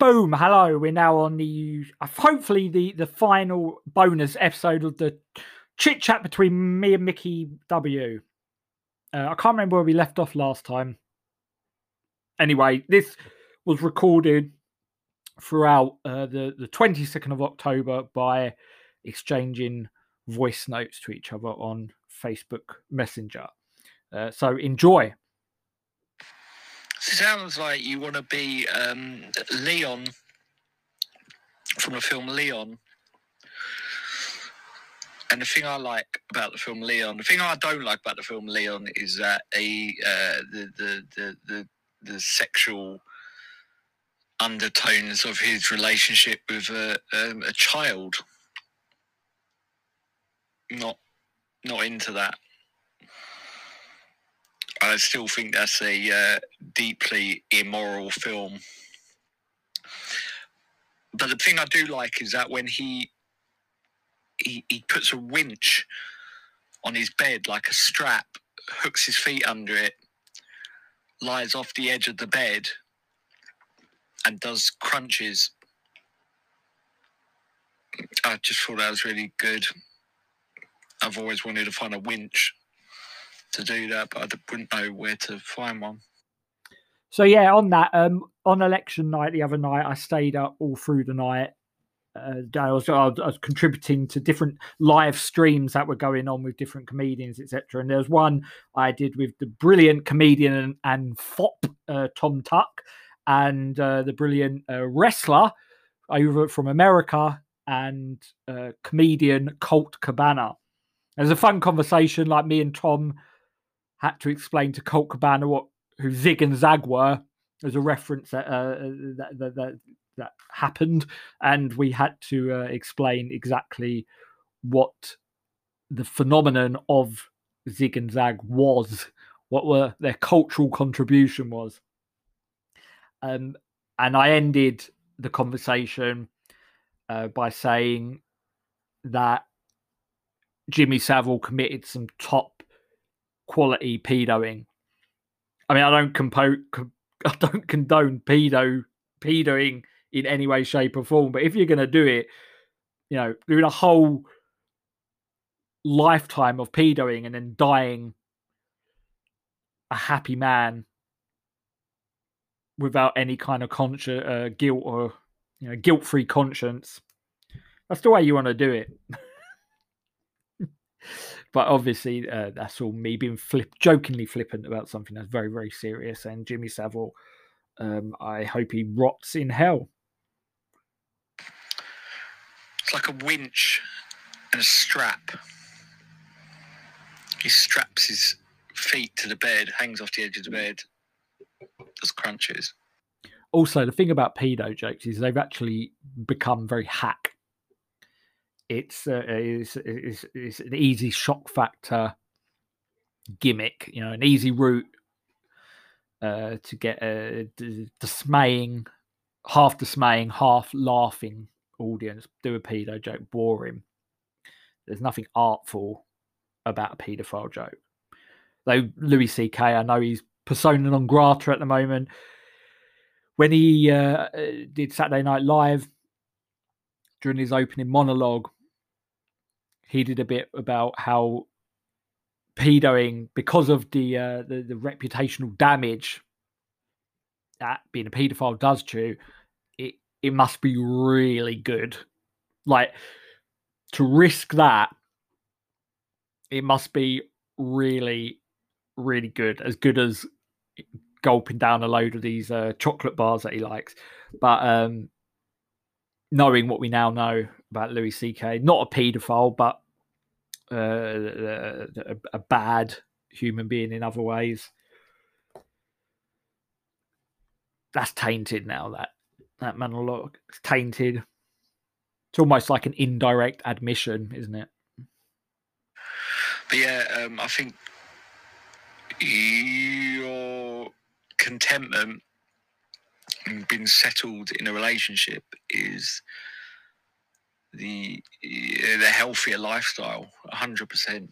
Boom! Hello, we're now on the hopefully the final bonus episode of the chit chat between me and Mickey W. I can't remember where we left off last time. Anyway, this was recorded throughout the 22nd of October by exchanging voice notes to each other on Facebook Messenger. So enjoy. Sounds like you want to be Leon from the film Leon. And the thing I like about the film Leon, the thing I don't like about the film Leon is that the sexual undertones of his relationship with a child. Not into that. I still think that's a deeply immoral film. But the thing I do like is that when he puts a winch on his bed like a strap, hooks his feet under it, lies off the edge of the bed, and does crunches. I just thought that was really good. I've always wanted to find a winch to do that, but I wouldn't know where to find one. So yeah, on that, on election night the other night, I stayed up all through the night. I was contributing to different live streams that were going on with different comedians, etc. And there was one I did with the brilliant comedian and fop Tom Tuck, and the brilliant wrestler over from America, and comedian Colt Cabana. It was a fun conversation. Like, me and Tom had to explain to Colt Cabana who Zig and Zag were, as a reference that happened, and we had to explain exactly what the phenomenon of Zig and Zag was, what were their cultural contribution was. And I ended the conversation by saying that Jimmy Savile committed some top quality pedoing. I mean, I don't condone pedoing in any way, shape, or form. But if you're going to do it, doing a whole lifetime of pedoing and then dying a happy man without any kind of guilt or guilt-free conscience, that's the way you want to do it. But obviously, that's all me being jokingly flippant about something that's very, very serious. And Jimmy Savile, I hope he rots in hell. It's like a winch and a strap. He straps his feet to the bed, hangs off the edge of the bed, does crunches. Also, the thing about pedo jokes is they've actually become very hack. It's an easy shock factor gimmick, an easy route to get a half dismaying, half laughing audience. Do a pedo joke, boring. There's nothing artful about a paedophile joke. Though Louis C.K., I know he's persona non grata at the moment. When he did Saturday Night Live, during his opening monologue, he did a bit about how pedoing, because of the reputational damage that being a paedophile does to you, it must be really good. Like, to risk that, it must be really, really good. As good as gulping down a load of these chocolate bars that he likes. But knowing what we now know about Louis C.K., not a paedophile, but a bad human being in other ways, that's tainted now. That monologue is tainted. It's almost like an indirect admission, isn't it? But yeah, I think your contentment and being settled in a relationship is the healthier lifestyle, 100%.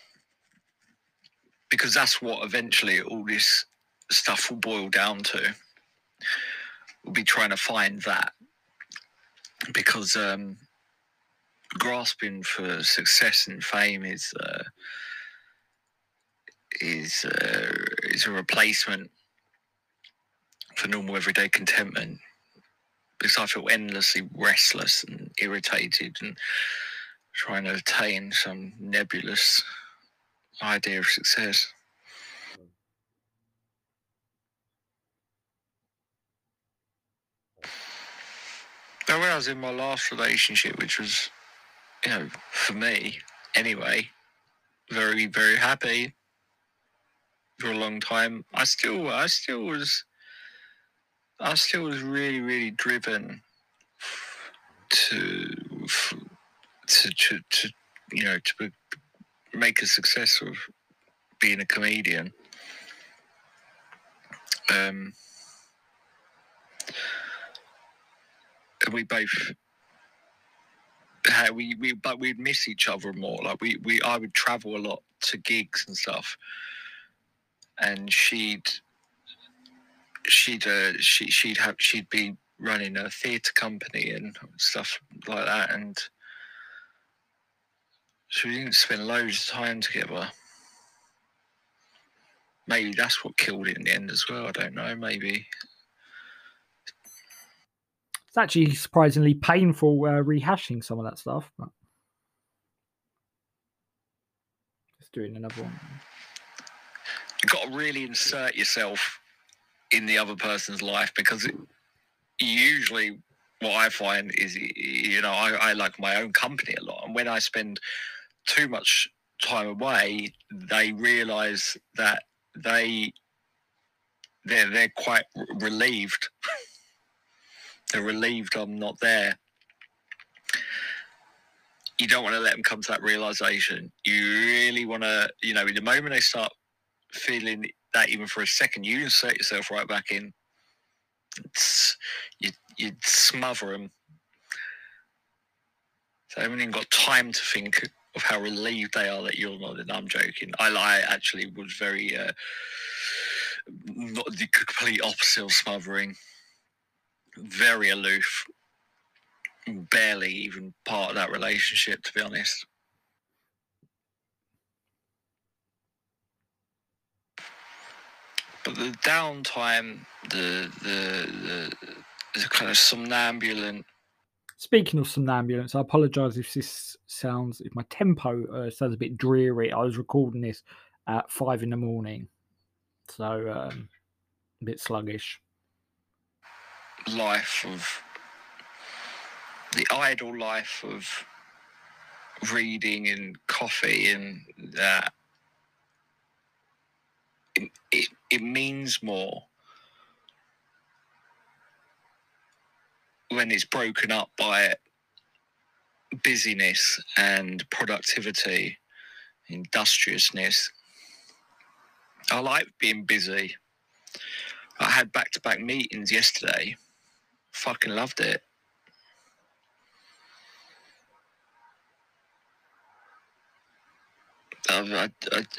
Because that's what eventually all this stuff will boil down to. will be trying to find that, because grasping for success and fame is a replacement for normal everyday contentment, because I feel endlessly restless and irritated and trying to attain some nebulous idea of success. But when I was in my last relationship, which was, for me anyway, very, very happy for a long time, I still was really, really driven to make a success of being a comedian. And we both we'd miss each other more. Like I would travel a lot to gigs and stuff, and she'd be running a theatre company and stuff like that, and so we didn't spend loads of time together. Maybe that's what killed it in the end as well. I don't know. Maybe it's actually surprisingly painful rehashing some of that stuff. But let's do another one. You've got to really insert yourself in the other person's life, because usually what I find is, I like my own company a lot, and when I spend too much time away, they realise that they're quite relieved. They're relieved I'm not there. You don't want to let them come to that realisation. You really want to, the moment they start feeling that even for a second, you insert yourself right back in. You'd smother them. So I haven't even got time to think of how relieved they are that you're not. I'm joking. I actually was very not the complete opposite of smothering. Very aloof. Barely even part of that relationship, to be honest. But the downtime, the kind of somnambulant. Speaking of somnambulance, I apologise if my tempo sounds a bit dreary. I was recording this at 5 a.m, so a bit sluggish. The idle life of reading and coffee and that. It means more when it's broken up by busyness and productivity, industriousness. I like being busy. I had back-to-back meetings yesterday. Fucking loved it. I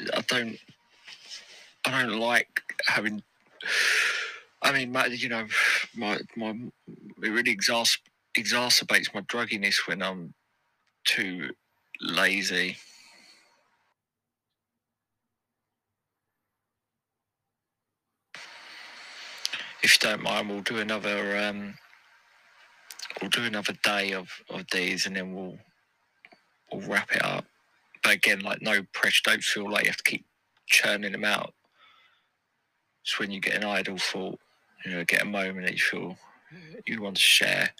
don't like having. I mean, it really exacerbates my drugginess when I'm too lazy. If you don't mind, we'll do another day of these, and then we'll wrap it up. But again, like, no pressure. Don't feel like you have to keep churning them out. Just when you get an idle thought, get a moment that you feel you want to share.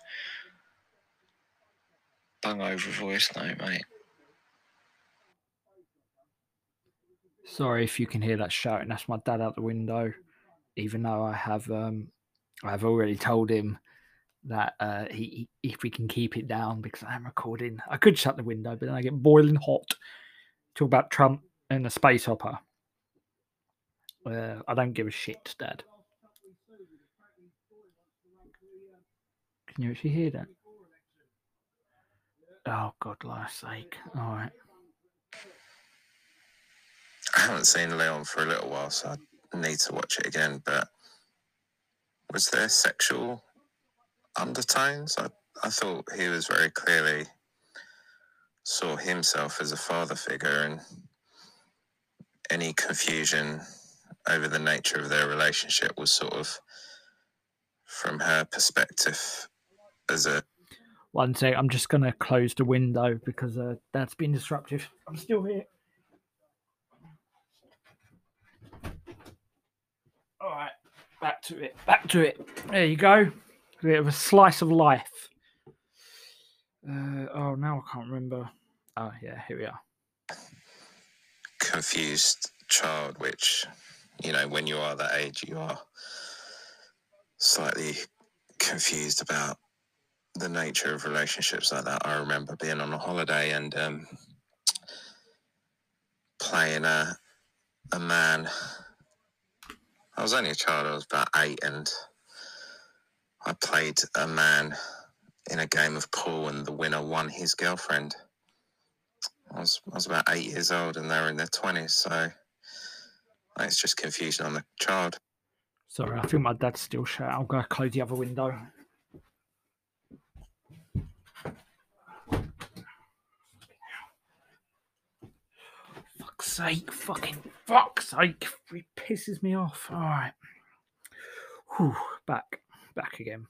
Bung over voice note, mate. Sorry if you can hear that shouting. That's my dad out the window. Even though I have already told him that if we can keep it down, because I'm recording. I could shut the window, but then I get boiling hot. Talk about Trump and the space opera. I don't give a shit, Dad. Can you actually hear that? Oh, God, life's sake. All right. I haven't seen Leon for a little while, so I need to watch it again, but was there sexual undertones. I thought he was very clearly saw himself as a father figure, and any confusion over the nature of their relationship was sort of from her perspective as a... One sec, I'm just going to close the window because Dad's been disruptive. I'm still here. All right, back to it. There you go. A bit of a slice of life. Oh, now I can't remember. Oh, yeah, here we are. confused child, which, you know, when you are that age, you are slightly confused about the nature of relationships like that. I remember being on a holiday and playing a man. I was only a child, I was about 8, and I played a man in a game of pool, and the winner won his girlfriend. I was about 8 years old, and they were in their 20s, so it's just confusion on the child. Sorry, I think my dad's still shut. I'll go close the other window. Fuck's sake. It pisses me off. All right. Whew, back again.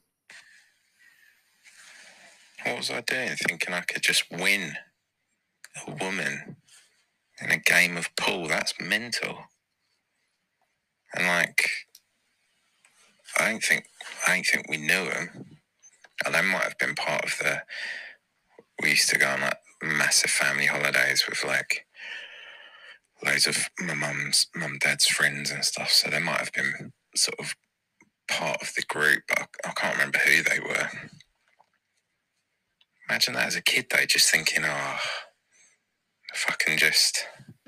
What was I doing? Thinking I could just win a woman in a game of pool? That's mental. And like, I don't think we knew him. And that might have been part of the... We used to go on like massive family holidays with like loads of my mum, dad's friends and stuff. So they might have been sort of part of the group, but I can't remember who they were. Imagine that as a kid though, just thinking, oh, if I can just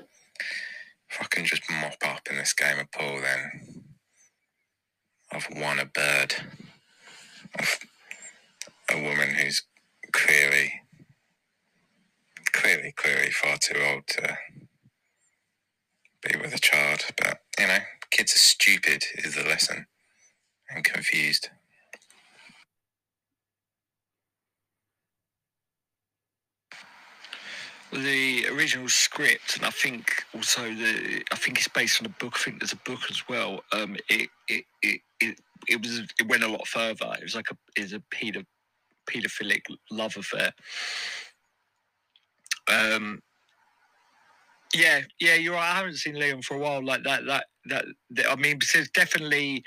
mop up in this game of pool, then I've won a bird of a woman who's clearly far too old to be with a child. But, you know, kids are stupid is the lesson, and confused. The original script, and I think also it's based on a book. I think there's a book as well. It went a lot further. It was like a paedophilic love affair. Yeah, you're right. I haven't seen Leon for a while. Like that. I mean, there's definitely.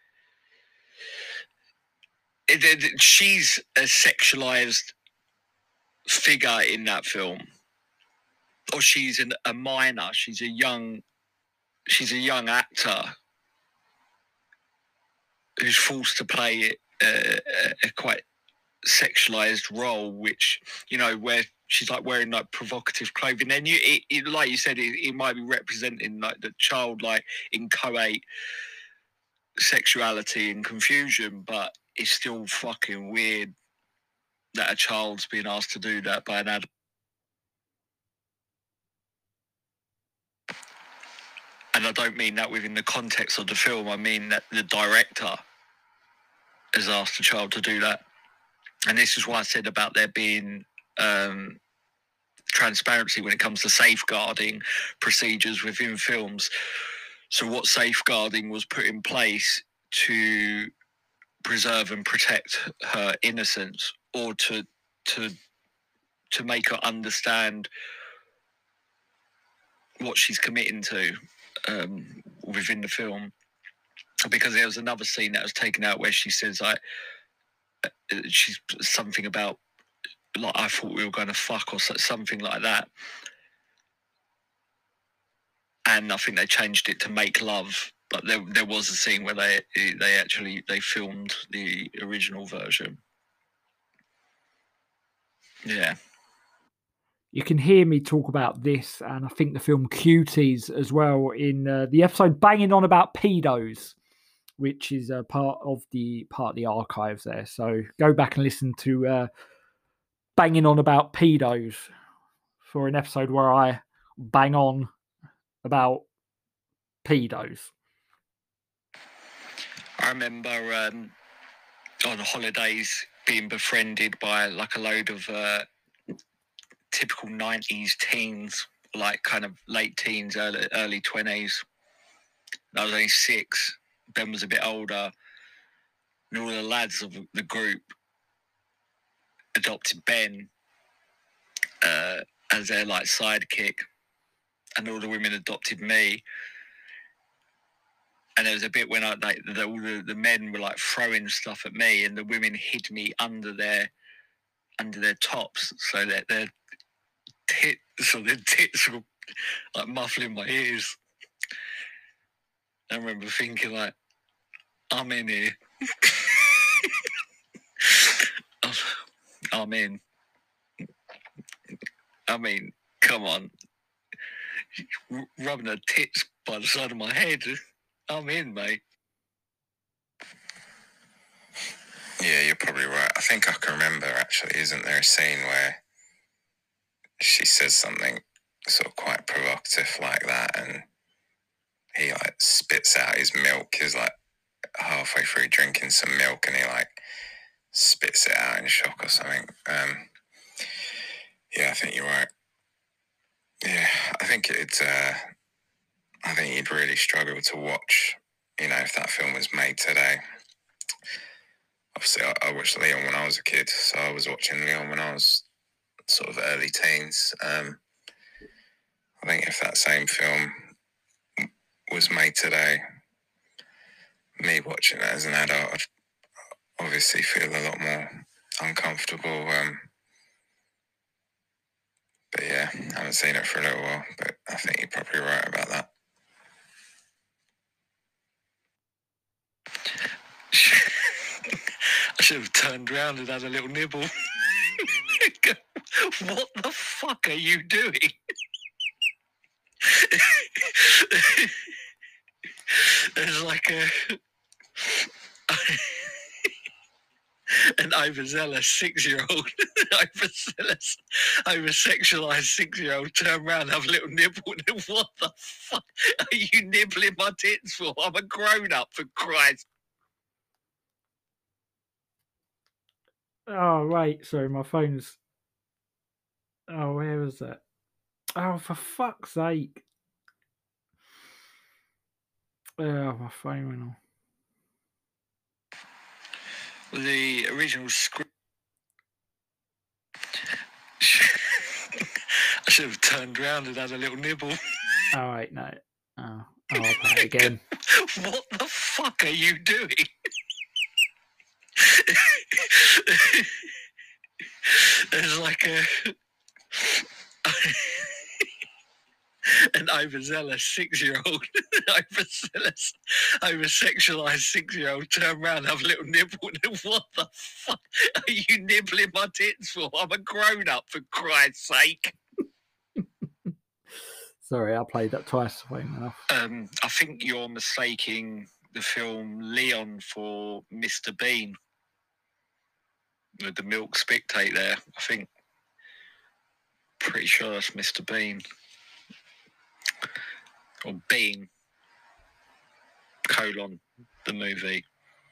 She's a sexualized figure in that film. Or she's a minor. She's a young actor who's forced to play a quite sexualized role, which, you know, where she's like wearing like provocative clothing. And like you said, it might be representing like the child, like inchoate sexuality and confusion, but it's still fucking weird that a child's being asked to do that by an adult. And I don't mean that within the context of the film. I mean that the director has asked the child to do that. And this is why I said about there being transparency when it comes to safeguarding procedures within films. So what safeguarding was put in place to preserve and protect her innocence, or to make her understand what she's committing to within the film. Because there was another scene that was taken out where she says like she's something about like, I thought we were going to fuck, or something like that. And I think they changed it to make love. But there was a scene where they filmed the original version. Yeah. You can hear me talk about this, and I think the film Cuties as well, in the episode Banging On About Pedos, which is a part of the archives there. So go back and listen to Banging On About Pedos for an episode where I bang on about pedos. I remember on holidays being befriended by like a load of typical 90s teens, like kind of late teens, early 20s. I was only 6. Ben was a bit older. And all the lads of the group adopted Ben as their like sidekick, and all the women adopted me. And there was a bit when all the men were like throwing stuff at me, and the women hid me under their tops, so that their tits were like muffling my ears. I remember thinking like, I'm in here. I'm in. I mean, come on. Rubbing her tits by the side of my head. I'm in, mate. Yeah, you're probably right. I think I can remember, actually, isn't there a scene where she says something sort of quite provocative like that, and he like spits out his milk. He's like halfway through drinking some milk, and he like spits it out in shock or something. Yeah, I think you're right. Yeah, I think you'd really struggle to watch, if that film was made today. Obviously, I watched Leon when I was a kid, so I was watching Leon when I was sort of early teens. I think if that same film was made today, me watching it as an adult, I'd obviously feel a lot more uncomfortable. But yeah, I haven't seen it for a little while, but I think you're probably right about that. I should have turned around and had a little nibble. What the fuck are you doing? There's like an overzealous 6-year-old, over-sexualized 6-year-old turn around and have a little nibble. What the fuck are you nibbling my tits for? I'm a grown-up, for Christ. Oh, wait, sorry, my phone's... Oh, where was that? Oh, for fuck's sake. Oh, my phone went off. The original script... I should have turned around and had a little nibble. Oh, wait, no. Oh, I'll play it again. What the fuck are you doing? There's like an overzealous 6-year-old, over-sexualized 6-year-old turn around and have a little nibble. What the fuck are you nibbling my tits for? I'm a grown-up, for Christ's sake. Sorry, I played that twice. Enough. I think you're mistaking the film Leon for Mr. Bean. With the milk spectate there, I think. Pretty sure that's Mr. Bean. Or Bean. : the movie.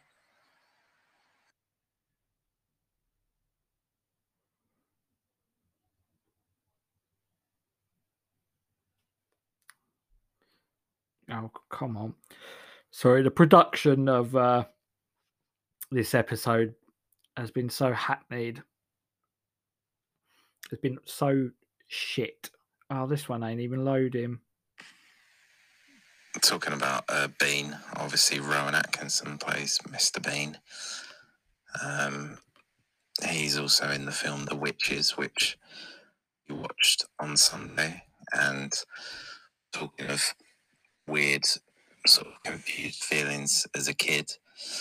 Oh, come on. Sorry, the production of this episode has been so hackneyed. It's been so shit. Oh, this one ain't even loading. Talking about Bean, obviously Rowan Atkinson plays Mr. Bean. He's also in the film The Witches, which you watched on Sunday. And talking of weird, sort of confused feelings as a kid,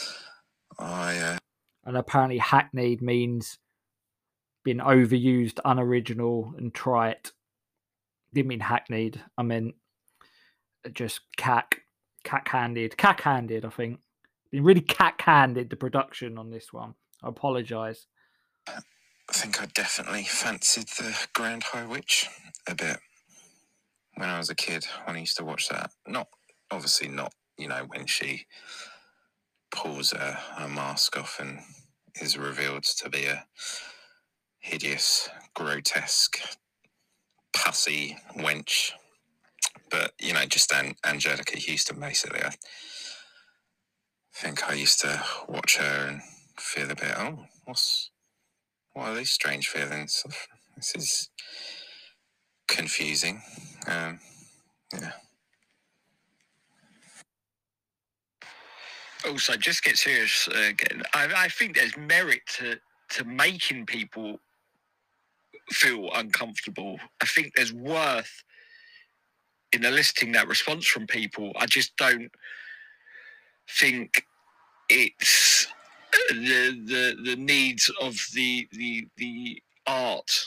and apparently hackneyed means being overused, unoriginal, and trite. Didn't mean hackneyed. I meant just cack-handed, I think. Been really cack-handed, the production on this one. I apologise. I think I definitely fancied the Grand High Witch a bit when I was a kid, when I used to watch that. Obviously not, when she pulls her mask off and is revealed to be a hideous, grotesque, pussy wench. But, you know, just Angelica Houston, basically. I think I used to watch her and feel a bit, oh, what are these strange feelings? This is confusing. Yeah. Also, just get serious again. I think there's merit to making people feel uncomfortable. I think there's worth in eliciting that response from people. I just don't think it's the needs of the art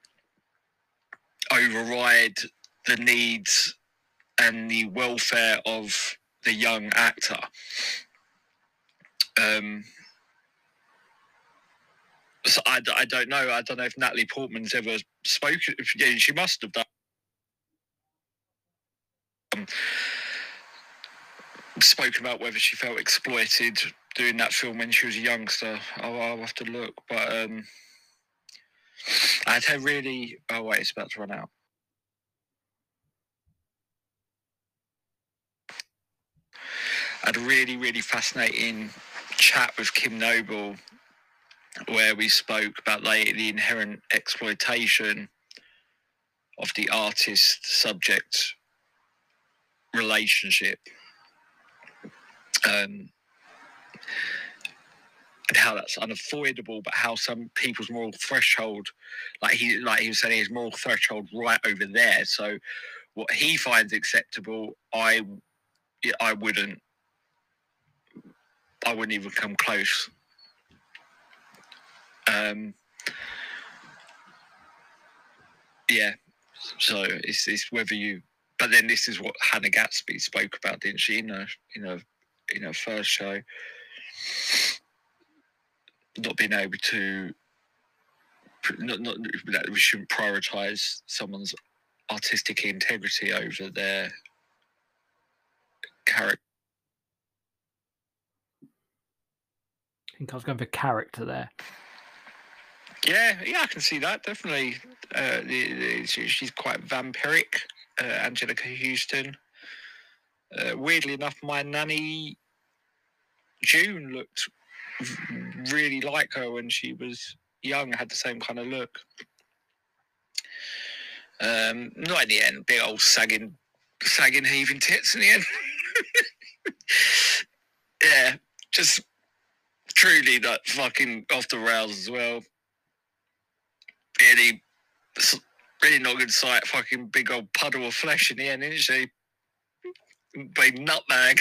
override the needs and the welfare of the young actor. So I don't know. I don't know if Natalie Portman's ever spoken. Yeah, she must have done. Spoken about whether she felt exploited doing that film when she was a youngster. I'll have to look. But I had a really... Oh, wait, it's about to run out. I had a really, really fascinating chat with Kim Noble where we spoke about the inherent exploitation of the artist-subject relationship. And how that's unavoidable, but how some people's moral threshold, like he was saying, his moral threshold right over there. So what he finds acceptable, I wouldn't even come close. Yeah. So it's whether you. But then this is what Hannah Gatsby spoke about, didn't she? In her first show, not being able to, not that we shouldn't prioritize someone's artistic integrity over their character. I think I was going for character there. Yeah, I can see that, definitely. She's quite vampiric, Angelica Houston. Weirdly enough, my nanny June looked really like her when she was young, had the same kind of look. Not in the end, big old sagging heaving tits in the end. Yeah, just truly that fucking off the rails as well. Really not a good sight. Fucking big old puddle of flesh in the end, isn't she? Big nutbag.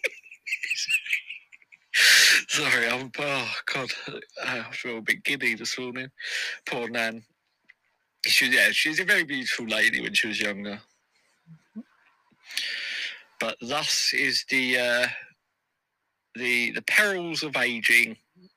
Sorry, oh God, I feel a bit giddy this morning. Poor Nan. She's a very beautiful lady when she was younger. But thus is the perils of aging.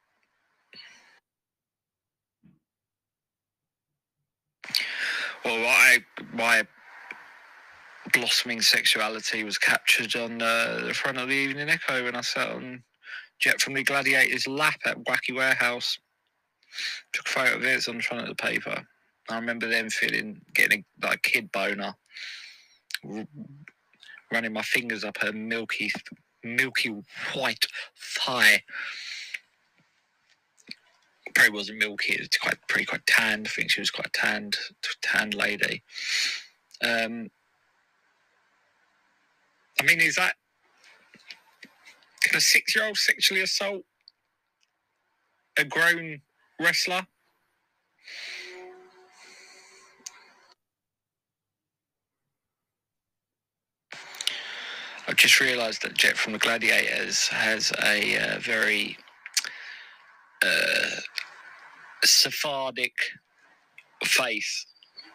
Well, my blossoming sexuality was captured on the front of the Evening Echo when I sat on Jet from the Gladiator's lap at Wacky Warehouse. Took a photo of it, it's on the front of the paper. I remember then getting a kid boner, running my fingers up her milky white thigh. Probably wasn't milky, it was pretty quite tanned. I think she was quite a tanned lady. I mean, is that... Can a 6-year-old sexually assault a grown wrestler? I've just realised that Jet from the Gladiators has a very Sephardic face.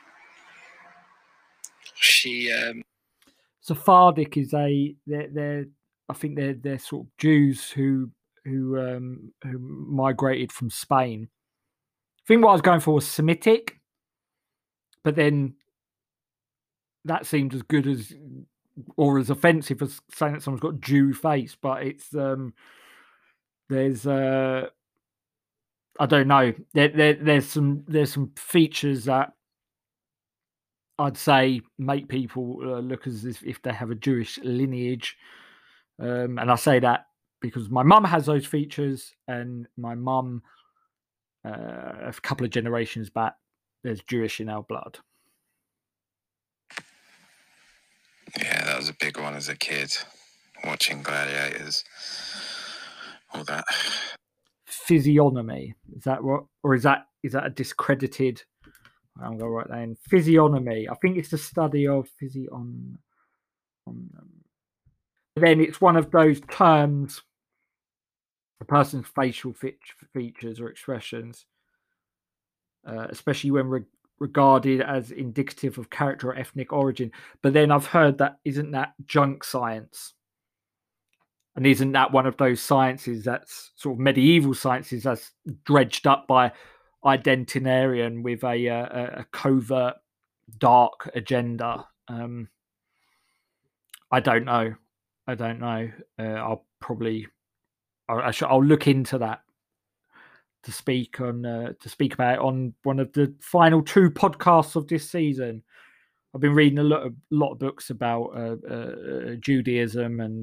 She Sephardic is they're I think they're sort of Jews who migrated from Spain. I think what I was going for was Semitic, but then that seemed as good as or as offensive as saying that someone's got Jew face. But it's there's I don't know. There's some features that I'd say make people look as if they have a Jewish lineage, and I say that because my mum has those features, and my mum, a couple of generations back, there's Jewish in our blood. Yeah, that was a big one as a kid, watching Gladiators, all that. Physiognomy, is that what, or is that a discredited? I'm going to write that in. Physiognomy. I think it's the study of then it's one of those terms, a person's facial features or expressions, especially when regarded as indicative of character or ethnic origin. But then I've heard that isn't that junk science? And isn't that one of those sciences that's sort of medieval sciences that's dredged up by identitarian with a covert dark agenda? I don't know. I'll look into that to speak about it on one of the final 2 podcasts of this season. I've been reading a lot of books about Judaism and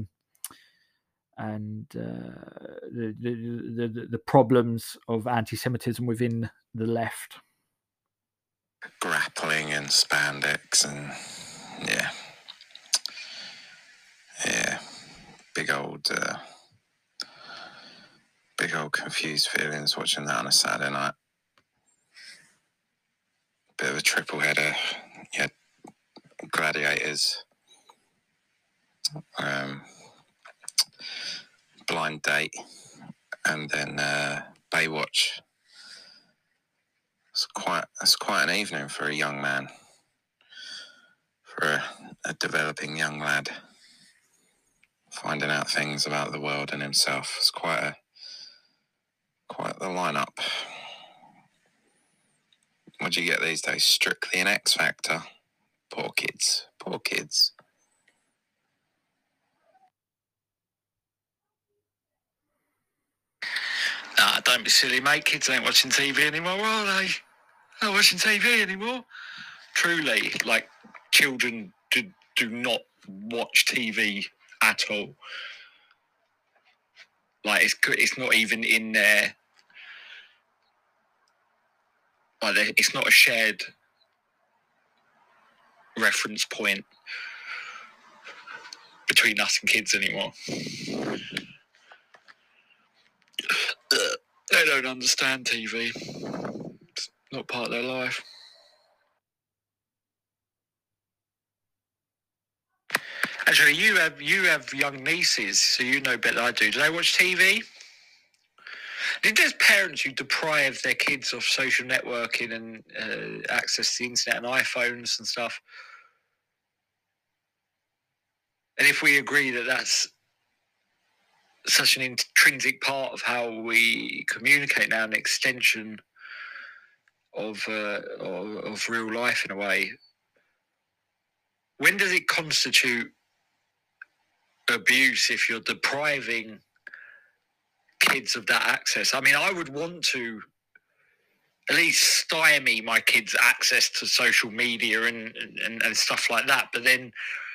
the problems of anti-Semitism within the left. Grappling and spandex and big old confused feelings watching that on a Saturday night. Bit of a triple header. Yeah, Gladiators, Blind Date, and then Baywatch. It's quite an evening for a young man, for a developing young lad, finding out things about the world and himself. It's quite the lineup. What do you get these days? Strictly an X Factor. Poor kids. Don't be silly, mate. Kids ain't watching TV anymore, are they? Not watching TV anymore. Truly, like, children do not watch TV at all. Like, it's not even in there. Like, it's not a shared reference point between us and kids anymore. They don't understand TV. It's not part of their life. Actually, you have young nieces, so you know better than I do. Do they watch TV? There's parents who deprive their kids of social networking and access to the internet and iPhones and stuff. And if we agree that that's such an intrinsic part of how we communicate now, an extension of real life in a way, when does it constitute abuse if you're depriving kids of that access? I mean, I would want to at least stymie my kids' access to social media and stuff like that, but then,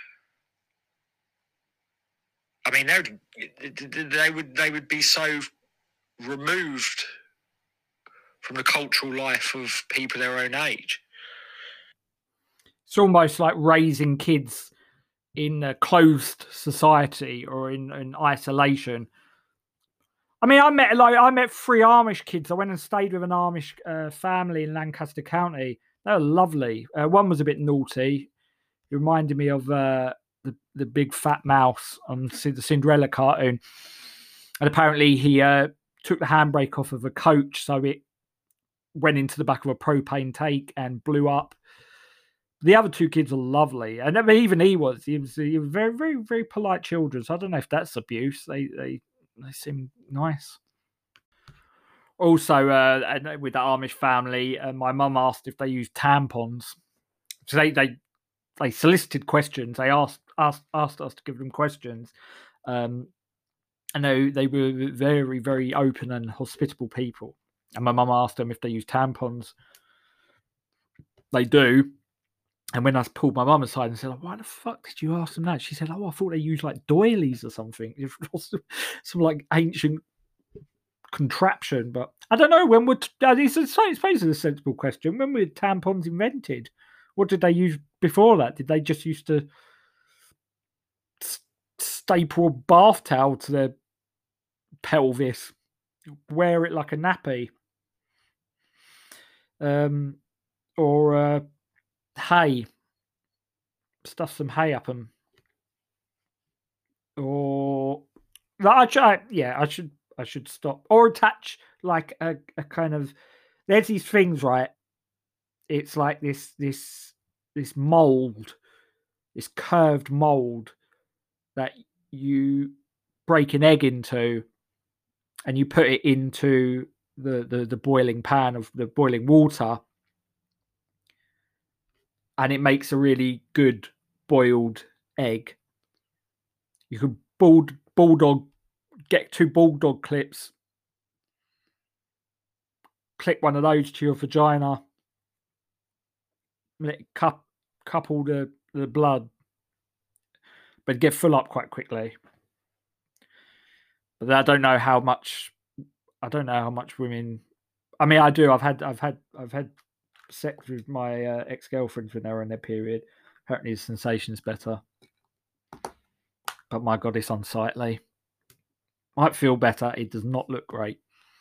I mean, they would be so removed from the cultural life of people their own age. It's almost like raising kids in a closed society or in isolation. I mean, I met 3 Amish kids. I went and stayed with an Amish family in Lancaster County. They were lovely. One was a bit naughty. It reminded me of the big fat mouse on the Cinderella cartoon. And apparently he took the handbrake off of a coach, so it went into the back of a propane tank and blew up. The other 2 kids are lovely, and even he was very, very, very polite children. So I don't know if that's abuse. They seem nice. Also, with the Amish family, my mum asked if they used tampons. So they solicited questions. They asked us to give them questions. I know they were very, very open and hospitable people. And my mum asked them if they use tampons. They do. And when I pulled my mum aside and said, "Why the fuck did you ask them that?" She said, "Oh, I thought they used like doilies or something." Some like ancient contraption. But I don't know, when would it's a sensible question. When were tampons invented? What did they use before that? Did they just used to staple a bath towel to their pelvis, wear it like a nappy, or hay, stuff some hay up them, or I should stop, or attach like a kind of, there's these things, right? It's like this mold, this curved mold that you break an egg into, and you put it into the boiling pan of the boiling water, and it makes a really good boiled egg. You could get 2 bulldog clips, clip one of those to your vagina, let it couple the blood, but get full up quite quickly. But I don't know how much women. I mean, I do. I've had sex with my ex-girlfriends when they were in their period. Apparently, the sensation's better. But my God, it's unsightly. Might feel better. It does not look great.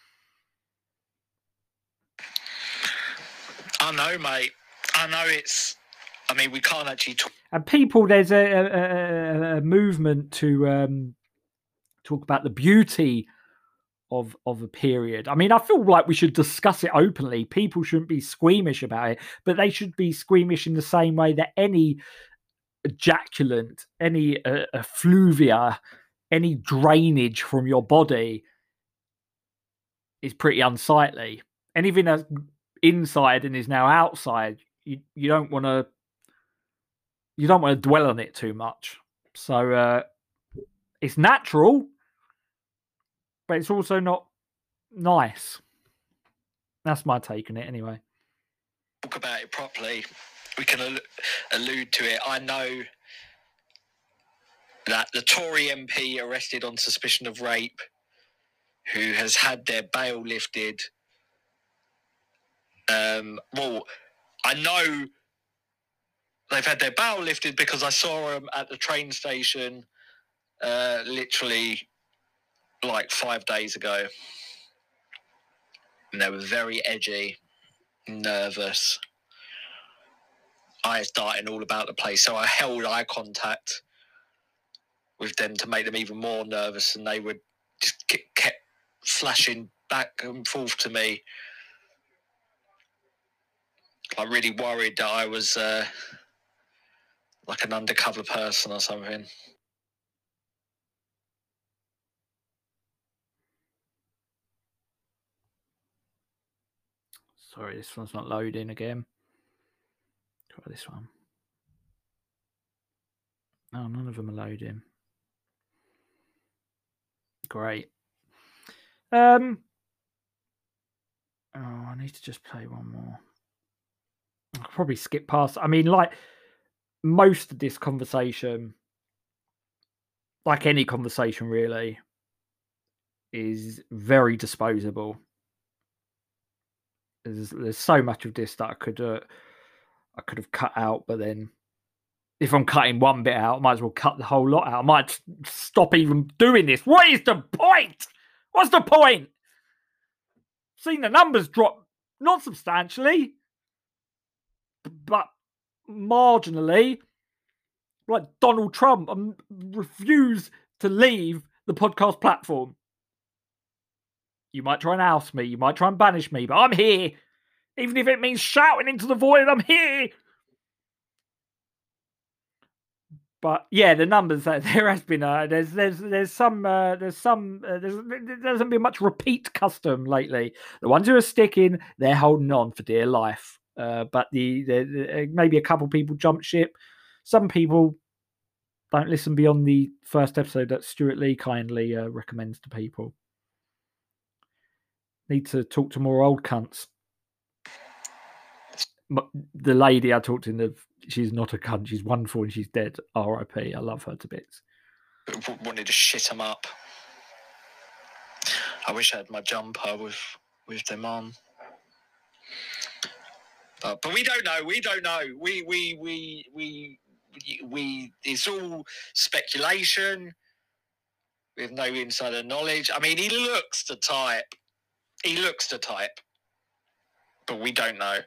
I know, mate. I know it's. I mean, we can't actually talk. And people, there's a movement to talk about the beauty of a period. I mean, I feel like we should discuss it openly. People shouldn't be squeamish about it, but they should be squeamish in the same way that any ejaculant, any effluvia, any drainage from your body is pretty unsightly. Anything that's inside and is now outside, you don't want to dwell on it too much. So it's natural, but it's also not nice. That's my take on it anyway. Talk about it properly. We can allude to it. I know that the Tory MP arrested on suspicion of rape, who has had their bail lifted. Well, I know they've had their bail lifted because I saw them at the train station literally like 5 days ago. And they were very edgy, nervous, eyes darting all about the place. So I held eye contact with them to make them even more nervous, and they would just kept flashing back and forth to me. I really worried that I was like an undercover person or something. Sorry, this one's not loading again. Try this one. No, none of them are loading. Great. Oh, I need to just play one more. I'll probably skip past. I mean, like most of this conversation, like any conversation really, is very disposable. There's so much of this that I could have cut out, but then if I'm cutting one bit out, I might as well cut the whole lot out. I might stop even doing this. What is the point? What's the point? Seen the numbers drop, not substantially, but marginally. Like Donald Trump refused to leave the podcast platform. You might try and oust me, you might try and banish me, but I'm here. Even if it means shouting into the void, I'm here. But yeah, the numbers, there has been there hasn't been much repeat custom lately. The ones who are sticking, they're holding on for dear life. But the maybe a couple people jump ship. Some people don't listen beyond the first episode that Stuart Lee kindly recommends to people. Need to talk to more old cunts. The lady I talked to, she's not a cunt. She's wonderful and she's dead. R.I.P. I love her to bits. Wanted to shit them up. I wish I had my jumper with them on. But we don't know. We don't know. We it's all speculation. We have no insider knowledge. I mean, he looks the type. But we don't know.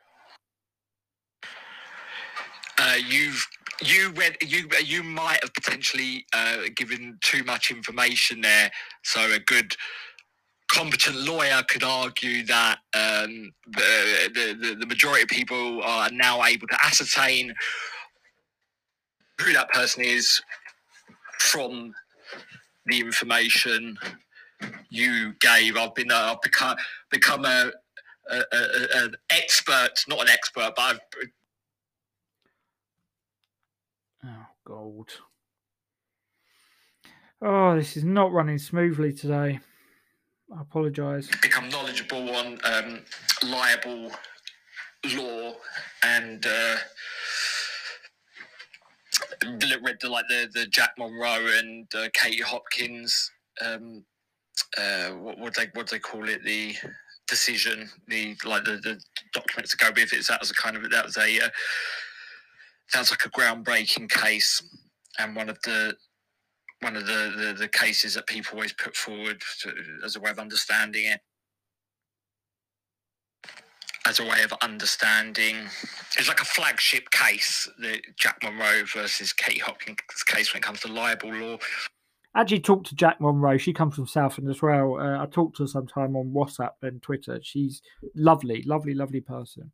You might have potentially given too much information there. So a good, competent lawyer could argue that the majority of people are now able to ascertain who that person is from the information you gave. I've become an expert, not an expert, but I've. Oh, God. Oh, this is not running smoothly today. I apologise. Become knowledgeable on libel law and read the Jack Monroe and Katie Hopkins. What they call it? The decision, the documents to go with it. That was like a groundbreaking case, and one of the cases that people always put forward as a way of understanding it. As a way of understanding, it's like a flagship case, the Jack Monroe versus Katie Hopkins case when it comes to libel law. I actually talked to Jack Monroe. She comes from Southend as well. I talked to her sometime on WhatsApp and Twitter. She's lovely person.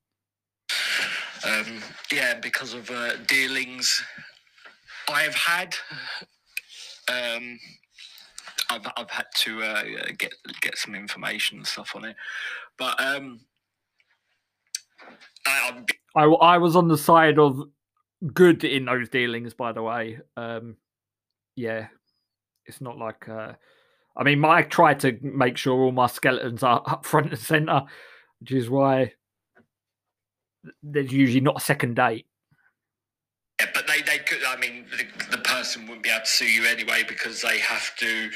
Because of dealings I've had, I've had to get some information and stuff on it, but I was on the side of good in those dealings, by the way. It's not like I try to make sure all my skeletons are up front and center, which is why there's usually not a second date. Yeah, but they could. I mean, the person wouldn't be able to sue you anyway because they have to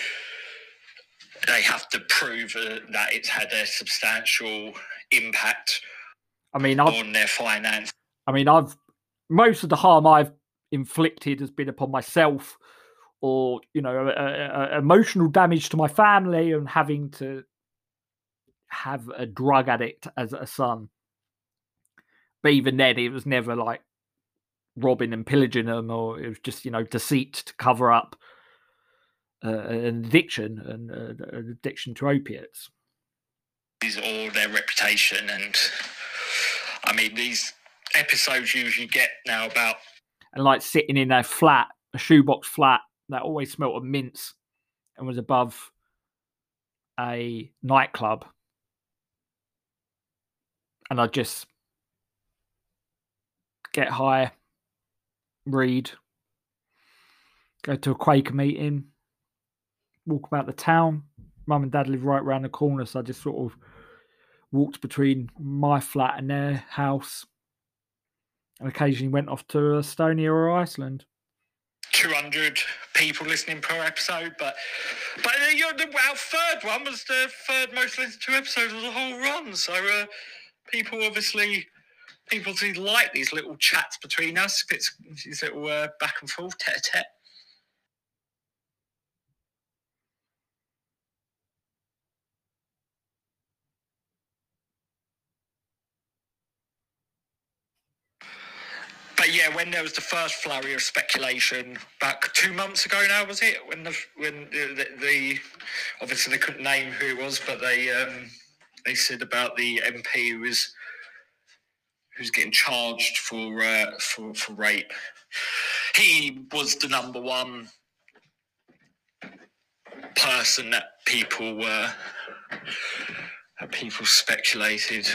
prove that it's had a substantial impact. On their finance. Most of the harm I've inflicted has been upon myself, or emotional damage to my family, and having to have a drug addict as a son. But even then, it was never like robbing and pillaging them, or it was just deceit to cover up an addiction and an addiction to opiates. These are all their reputation, and I mean these episodes usually get now about and like sitting in a flat, a shoebox flat that always smelt of mints and was above a nightclub, and I'd just get high, read, go to a Quaker meeting, walk about the town. Mum and Dad live right around the corner, so I just sort of walked between my flat and their house, and occasionally went off to Estonia or Iceland. 200 people listening per episode, but our third one was the third most listened to episode of the whole run. So people seem to like these little chats between us. It's these little back and forth, tete-a-tete. But yeah, when there was the first flurry of speculation back 2 months ago now, was it? When the obviously they couldn't name who it was, but they said about the MP who's getting charged for rape. He was the number one person that people speculated.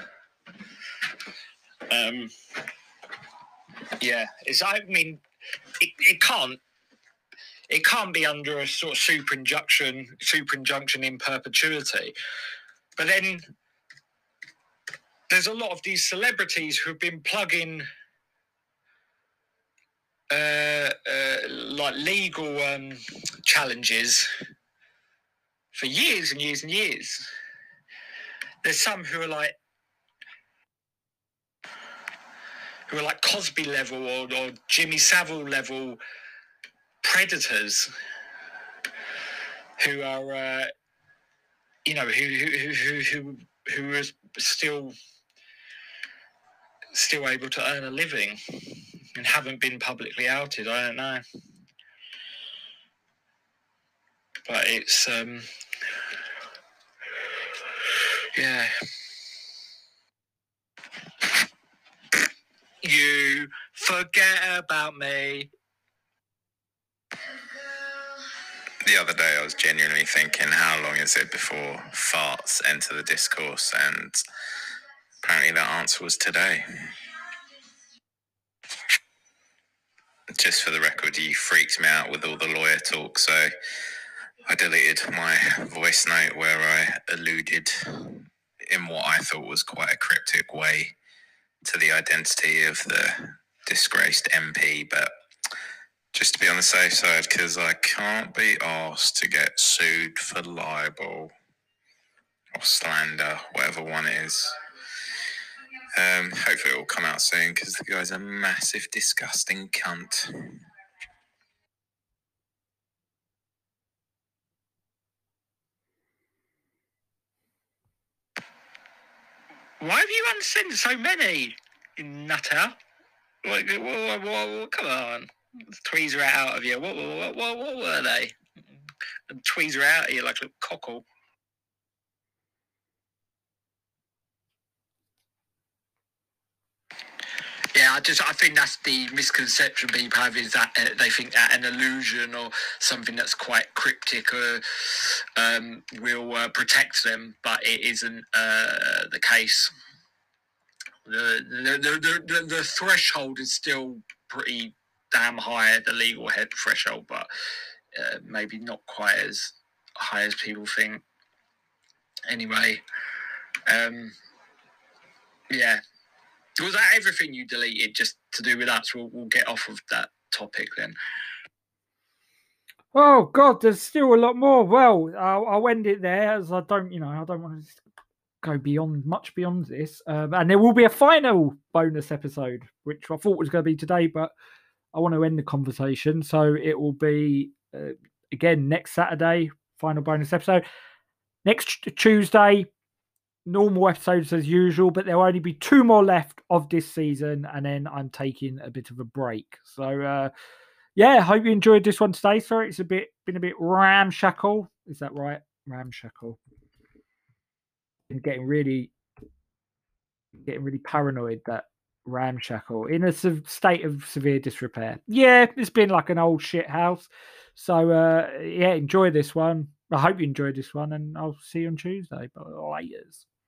It can't be under a sort of super injunction in perpetuity. But then there's a lot of these celebrities who've been plugging like legal challenges for years and years and years. There's some who are like Cosby level or Jimmy Savile level predators who are who are still able to earn a living and haven't been publicly outed. I don't know, but it's yeah. You forget about me. The other day I was genuinely thinking, how long is it before farts enter the discourse? And apparently that answer was today. Just for the record, you freaked me out with all the lawyer talk, so I deleted my voice note where I alluded in what I thought was quite a cryptic way to the identity of the disgraced MP, but just to be on the safe side, because I can't be asked to get sued for libel or slander, whatever one is. Hopefully it will come out soon, because the guy's a massive, disgusting cunt. Why have you unsent so many, you nutter? Come on. Tweezer out of you. What were they? And tweezer out of you like a little cockle. Yeah, I think that's the misconception people have, is that they think that an illusion or something that's quite cryptic will protect them, but it isn't the case. The threshold is still pretty damn high at the legal head threshold, but maybe not quite as high as people think. Anyway, yeah. Was that everything you deleted just to do with that? So we'll get off of that topic then. Oh God, there's still a lot more. Well, I'll end it there, as I don't want to go much beyond this. And there will be a final bonus episode, which I thought was going to be today, but I want to end the conversation. So it will be, again, next Saturday, final bonus episode. Next Tuesday, normal episodes as usual, but there'll only be 2 more left of this season, and then I'm taking a bit of a break. So, yeah, hope you enjoyed this one today. Sorry, it's been a bit ramshackle. Is that right? Ramshackle. Getting really paranoid that ramshackle in a state of severe disrepair. Yeah, it's been like an old shit house. So yeah, enjoy this one. I hope you enjoyed this one, and I'll see you on Tuesday. But laters.